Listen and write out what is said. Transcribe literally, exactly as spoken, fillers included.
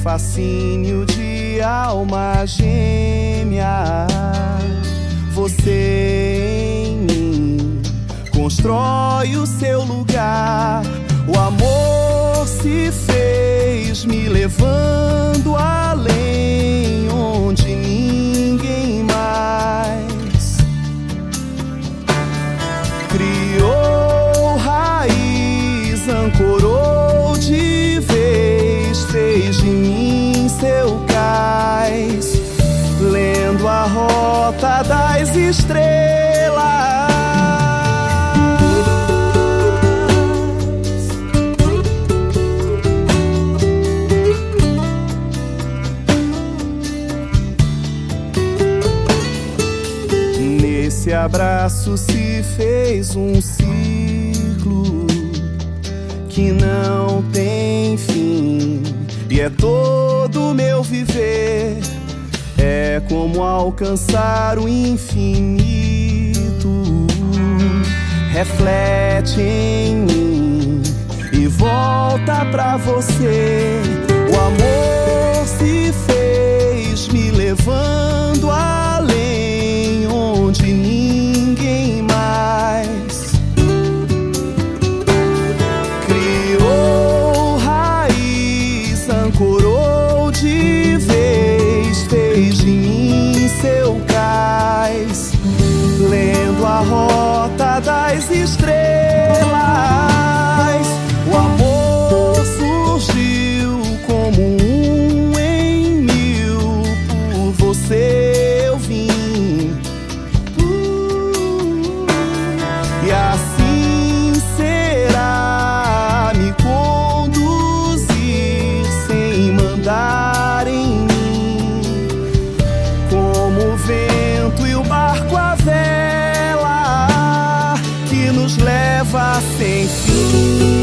fascínio de alma gêmea. Você em mim constrói o seu lugar. O amor se fez me levando além, onde ninguém mais criou raiz, ancorou de vez, fez de mim seu cais, lendo a rota das estrelas. Nesse abraço se fez um ciclo que não tem fim, e é todo meu viver. É como alcançar o infinito. Reflete em mim e volta pra você. O amor se fez me levando além, onde ninguém mais criou raiz, ancorou de vez, fez de mim seu cais, lendo a rota das estrelas. O amor surgiu como um em mil, por você eu vim, uh, e assim será me conduzir sem mandar em mim, como o vento e o barco a vela que nos leva sem fim.